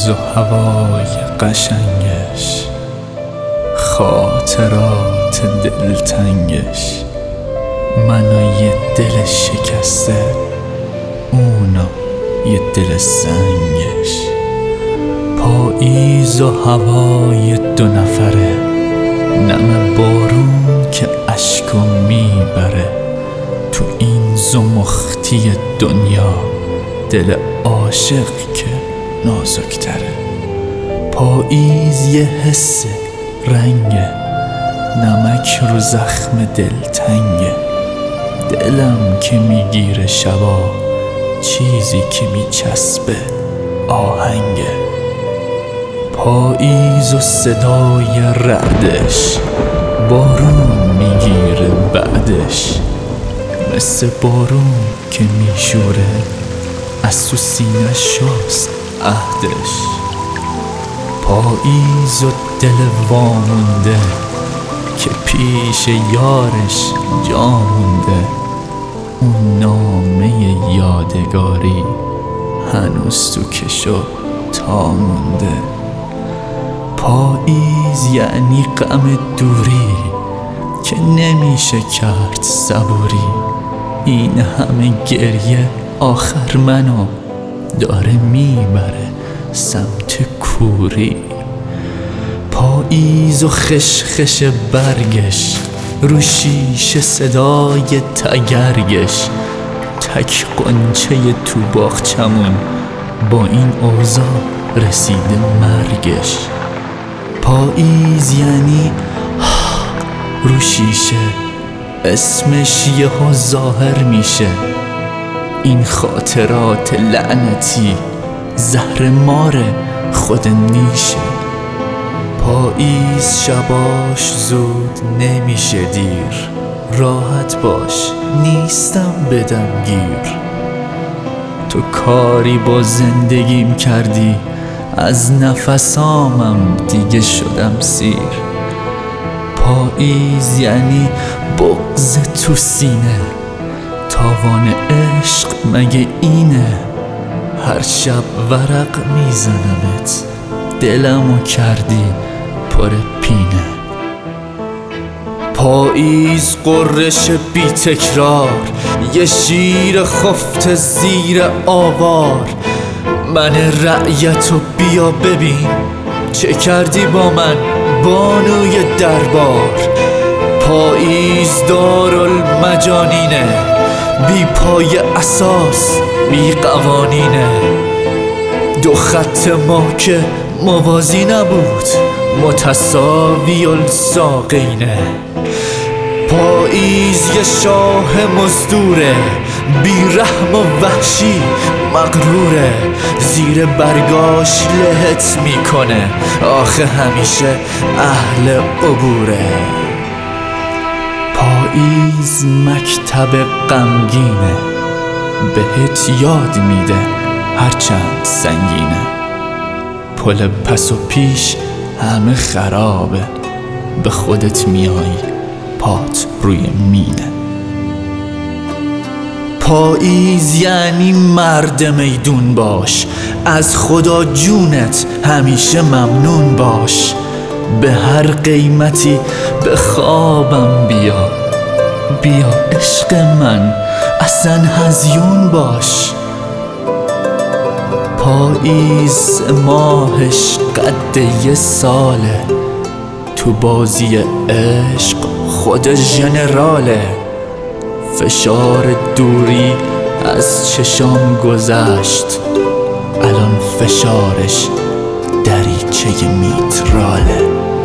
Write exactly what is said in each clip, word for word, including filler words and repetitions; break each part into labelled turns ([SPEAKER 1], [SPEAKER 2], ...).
[SPEAKER 1] پاییز و هوای قشنگش، خاطرات دلتنگش، منو یه دل شکسته، اونو یه دل سنگش. پاییز و هوای دو نفره، نم بارون که اشکو میبره. تو این زمختی دنیا دل عاشق که نازکتره. پاییز یه حس رنگه، نمک رو زخم دلتنگه. دلم که میگیره شبا، چیزی که میچسبه آهنگه. پاییز و صدای رعدش، بارون میگیره بعدش. مثل بارون که میشوره، از تو سینه شست عهدش. پاییز و دل وامونده، که پیش یارش جا مونده. اون نامه یادگاری هنوز تو کش و تا مونده. پاییز یعنی غم دوری که نمیشه کرد صبوری. این همه گریه آخر منو داره میبره سمت کوری. پاییز و خشخش برگش، رو شیشه صدای تگرگش. تک قنچه تو باغچمون، با این اوضاع رسیده مرگش. پاییز یعنی رو شیشه، اسمش یهو ظاهر میشه. این خاطرات لعنتی زهر ماره خود نیشه. پاییز شباش زود نمیشه دیر، راحت باش نیستم بدم گیر. تو کاری با زندگیم کردی، از نفسامم دیگه شدم سیر. پاییز یعنی بغض تو سینه، تاوان عشق مگه اینه؟ هر شب ورق میزنمت، دلمو کردی پر پینه. پاییز قررش بی تکرار، یه شیر خفته زیر آوار. من رعیتو بیا ببین، چه کردی با من بانوی دربار. پاییز دارالمجانینه، بی پای اساس بی قوانینه. دو خط ما که موازی نبود، متساوی الساقینه. پاییز یه شاه مزدوره، بی رحم و وحشی مغروره. زیر برگاش لهت میکنه، آخه همیشه اهل عبوره. پاییز مکتب غمگینه، بهت یاد میده هرچند سنگینه. پل پس و پیش همه خرابه، به خودت میای پات روی مینه. پاییز یعنی مرد میدون باش، از خدا جونت همیشه ممنون باش. به هر قیمتی به خوابم بیا، بیا عشق من اصلا هزیون باش. پاییز ماهش قد یه ساله، تو بازی عشق خود ژنراله. فشار دوری از چشام گذشت، الان فشارش دریچه میتراله.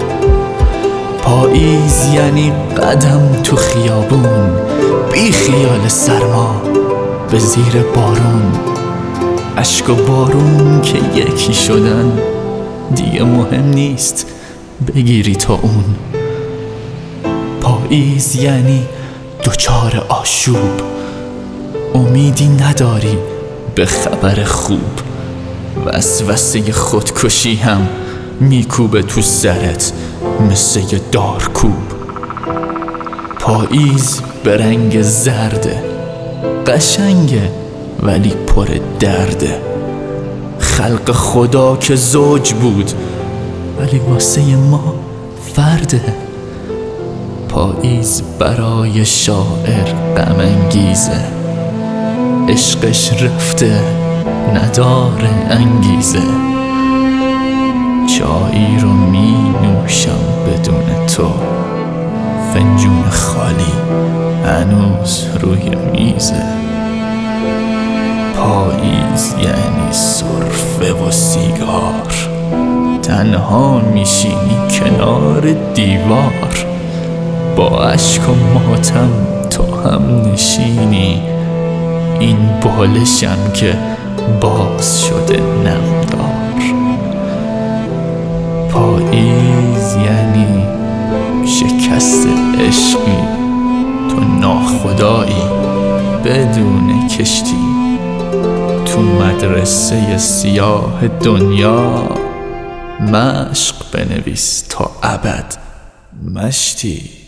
[SPEAKER 1] پاییز یعنی قدم تو خیابون، بی خیال سرما به زیر بارون. اشک و بارون که یکی شدن، دیگه مهم نیست بگیری تا اون. پاییز یعنی دوچار آشوب، امیدی نداری به خبر خوب. وسوسه خودکشی هم میکوبه تو سرت مثل یه دارکوب. پاییز به رنگ زرده، قشنگه ولی پر درده. خلق خدا که زوج بود، ولی واسه ما فرده. پاییز برای شاعر غم انگیزه، عشقش رفته نداره انگیزه. چایی رو می نوشم بدون تو، فنجون خالی هنوز روی میزه. پاییز یعنی سرفه و سیگار، تنها میشینی کنار دیوار. با اشک و ماتم تو هم نشینی، این بالشم که باز شده نمدار. پاییز یعنی شکست عشقی، تو ناخدایی بدون کشتی. تو مدرسه سیاه دنیا مشق بنویس تا ابد مشتی.